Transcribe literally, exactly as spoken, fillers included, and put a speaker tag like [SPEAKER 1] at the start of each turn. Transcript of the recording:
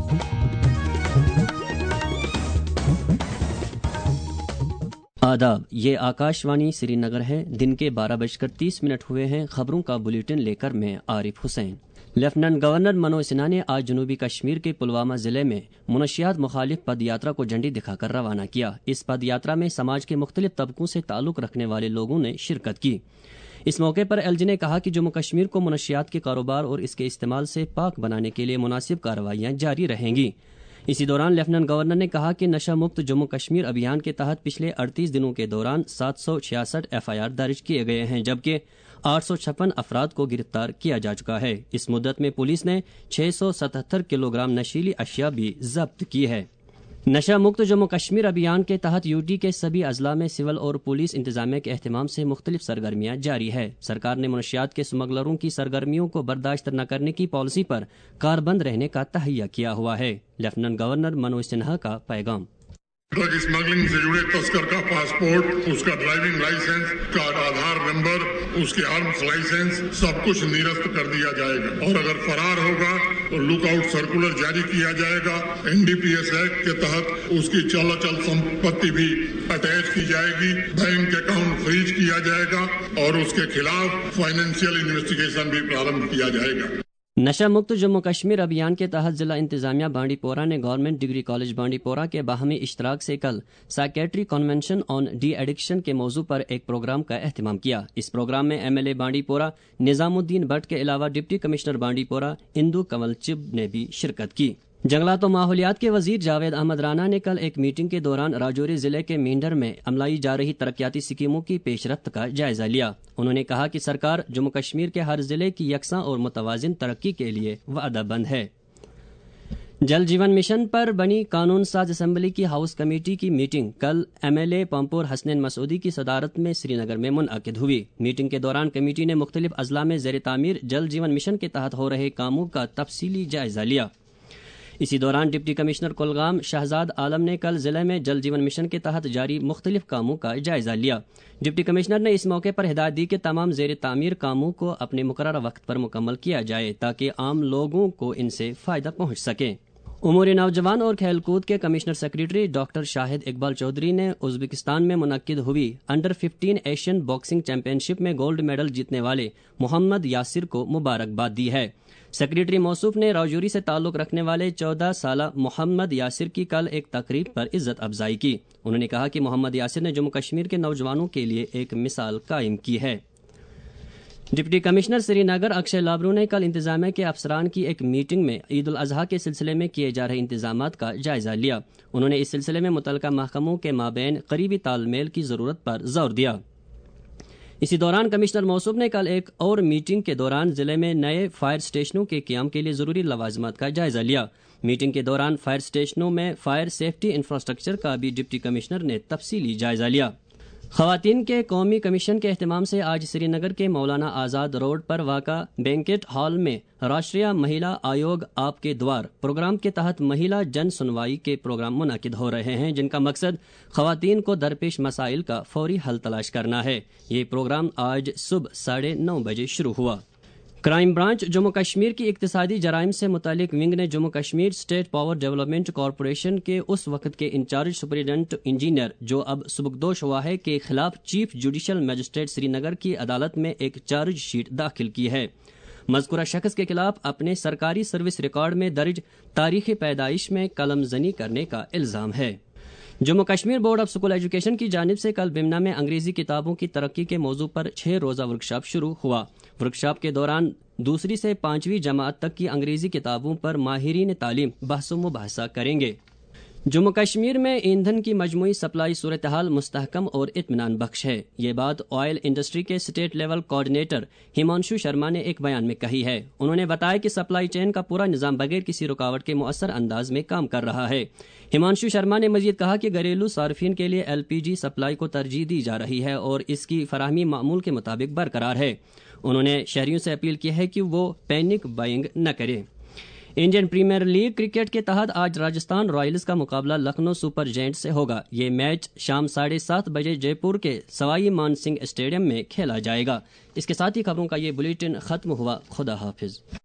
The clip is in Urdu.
[SPEAKER 1] آداب، یہ آکاش وانی سری نگر ہے۔ دن کے بارہ بج کر تیس منٹ ہوئے ہیں۔ خبروں کا بلیٹن لے کر میں عارف حسین۔ لیفٹیننٹ گورنر منوج سنہا نے آج جنوبی کشمیر کے پلوامہ ضلع میں منشیات مخالف پد یاترا کو جھنڈی دکھا کر روانہ کیا۔ اس پد یاترا میں سماج کے مختلف طبقوں سے تعلق رکھنے والے لوگوں نے شرکت کی۔ اس موقع پر ایل جی نے کہا کہ جموں کشمیر کو منشیات کے کاروبار اور اس کے استعمال سے پاک بنانے کے لیے مناسب کارروائیاں جاری رہیں گی۔ اسی دوران لیفٹیننٹ گورنر نے کہا کہ نشہ مکت جموں کشمیر ابھیان کے تحت پچھلے اڑتیس دنوں کے دوران سات سو چھیاسٹھ ایف آئی آر درج کیے گئے ہیں، جبکہ آٹھ سو چھپن افراد کو گرفتار کیا جا چکا ہے۔ اس مدت میں پولیس نے چھ سو ستہتر کلو گرام نشیلی اشیاء بھی ضبط کی ہے۔ نشہ مکت جموں کشمیر ابھیان کے تحت یو ٹی کے سبھی اضلاع میں سول اور پولیس انتظامیہ کے اہتمام سے مختلف سرگرمیاں جاری ہے۔ سرکار نے منشیات کے اسمگلروں کی سرگرمیوں کو برداشت نہ کرنے کی پالیسی پر کاربند رہنے کا تہیہ کیا ہوا ہے۔ لیفٹیننٹ گورنر منوج سنہا کا پیغام۔
[SPEAKER 2] ڈرگ اسمگلنگ سے جڑے تسکر کا پاسپورٹ، اس کا ڈرائیونگ لائسنس، کا آدھار نمبر، اس کے آرمز لائسنس سب کچھ نرست کر دیا جائے گا، اور اگر فرار ہوگا تو لک آؤٹ سرکولر جاری کیا جائے گا۔ N D P S act کے تحت اس کی چل اچل سمپتی بھی اٹیچ کی جائے گی، بینک اکاؤنٹ فریز کیا جائے گا، اور اس کے خلاف فائنینشیل انویسٹیگیشن بھی پرارمبھ کیا جائے گا۔
[SPEAKER 1] نشہ مکت جموں کشمیر ابھیان کے تحت ضلع انتظامیہ بانڈی پورہ نے گورنمنٹ ڈگری کالج بانڈی پورہ کے باہمی اشتراک سے کل psychiatry convention on de addiction کے موضوع پر ایک پروگرام کا اہتمام کیا۔ اس پروگرام میں M L A Bandipora نظام الدین بٹ کے علاوہ ڈپٹی کمشنر بانڈی پورہ اندو کنول چب نے بھی شرکت کی۔ جنگلات و ماحولیات کے وزیر جاوید احمد رانا نے کل ایک میٹنگ کے دوران راجوری ضلع کے مینڈر میں عملائی جا رہی ترقیاتی اسکیموں کی پیش رفت کا جائزہ لیا۔ انہوں نے کہا کہ سرکار جموں کشمیر کے ہر ضلع کی یکساں اور متوازن ترقی کے لیے وعدہ بند ہے۔ جل جیون مشن پر بنی قانون ساز اسمبلی کی ہاؤس کمیٹی کی میٹنگ کل M L A Pampore Hasnain Masoodi کی صدارت میں سری نگر میں منعقد ہوئی۔ میٹنگ کے دوران کمیٹی نے مختلف اضلاع میں زیر تعمیر جل جیون مشن کے تحت ہو رہے کاموں کا تفصیلی جائزہ لیا۔ اسی دوران ڈپٹی کمشنر کلگام شہزاد عالم نے کل ضلع میں جل جیون مشن کے تحت جاری مختلف کاموں کا جائزہ لیا۔ ڈپٹی کمشنر نے اس موقع پر ہدایت دی کہ تمام زیر تعمیر کاموں کو اپنے مقررہ وقت پر مکمل کیا جائے تاکہ عام لوگوں کو ان سے فائدہ پہنچ سکے۔ امور نوجوان اور کھیل کود کے commissioner secretary doctor Shahid Iqbal Choudhary نے ازبکستان میں منعقد ہوئی under fifteen Asian boxing championship میں گولڈ میڈل جیتنے والے محمد یاسر کو مبارکباد دی ہے۔ سیکریٹری موصوف نے راجوری سے تعلق رکھنے والے چودہ سالہ محمد یاسر کی کل ایک تقریب پر عزت افزائی کی۔ انہوں نے کہا کہ محمد یاسر نے جموں کشمیر کے نوجوانوں کے لیے ایک مثال قائم کی ہے۔ Deputy commissioner Srinagar Akshay Labroo نے کل انتظامیہ کے افسران کی ایک میٹنگ میں عید الاضحیٰ کے سلسلے میں کیے جا رہے انتظامات کا جائزہ لیا۔ انہوں نے اس سلسلے میں متعلقہ محکموں کے مابین قریبی تال میل کی ضرورت پر زور دیا۔ اسی دوران کمشنر موصوف نے کل ایک اور میٹنگ کے دوران ضلع میں نئے فائر اسٹیشنوں کے قیام کے لیے ضروری لوازمات کا جائزہ لیا۔ میٹنگ کے دوران فائر اسٹیشنوں میں فائر سیفٹی انفراسٹرکچر کا بھی ڈپٹی کمشنر نے تفصیلی جائزہ لیا۔ خواتین کے قومی کمیشن کے اہتمام سے آج سری نگر کے مولانا آزاد روڈ پر واقع بینکٹ ہال میں راشٹریہ مہیلا آیوگ آپ کے دوار پروگرام کے تحت مہیلا جن سنوائی کے پروگرام منعقد ہو رہے ہیں، جن کا مقصد خواتین کو درپیش مسائل کا فوری حل تلاش کرنا ہے۔ یہ پروگرام آج صبح ساڑھے نو بجے شروع ہوا۔ کرائم برانچ جموں کشمیر کی اقتصادی جرائم سے متعلق ونگ نے Jammu Kashmir state power development corporation کے اس وقت کے انچارج سپرنٹینڈنٹ انجینئر جو اب سبکدوش ہوا ہے کے خلاف chief judicial magistrate Srinagar کی عدالت میں ایک چارج شیٹ داخل کی ہے۔ مذکورہ شخص کے خلاف اپنے سرکاری سروس ریکارڈ میں درج تاریخ پیدائش میں قلم زنی کرنے کا الزام ہے۔ Jammu Kashmir board of school education کی جانب سے کل بمنا میں انگریزی کتابوں کی ترقی کے موضوع پر چھ روزہ ورکشاپ شروع ہوا۔ ورکشاپ کے دوران دوسری سے پانچویں جماعت تک کی انگریزی کتابوں پر ماہرین تعلیم بحث و مباحثہ کریں گے۔ جموں کشمیر میں ایندھن کی مجموعی سپلائی صورتحال مستحکم اور اطمینان بخش ہے۔ یہ بات آئل انڈسٹری کے state level coordinator Himanshu Sharma نے ایک بیان میں کہی ہے۔ انہوں نے بتایا کہ سپلائی چین کا پورا نظام بغیر کسی رکاوٹ کے مؤثر انداز میں کام کر رہا ہے۔ ہمانشو شرما نے مزید کہا کہ گھریلو صارفین کے لیے ایل پی جی سپلائی کو ترجیح دی جا رہی ہے اور اس کی فراہمی معمول کے مطابق برقرار ہے۔ انہوں نے شہریوں سے اپیل کی ہے کہ وہ پینک بائنگ نہ کریں۔ انڈین پریمیئر لیگ کرکٹ کے تحت آج راجستھان رائلز کا مقابلہ لکھنؤ سپر جائنٹ سے ہوگا۔ یہ میچ شام ساڑھے سات بجے جے پور کے سوائی مان سنگھ اسٹیڈیم میں کھیلا جائے گا۔ اس کے ساتھ ہی خبروں کا یہ بلیٹن ختم ہوا۔ خدا حافظ۔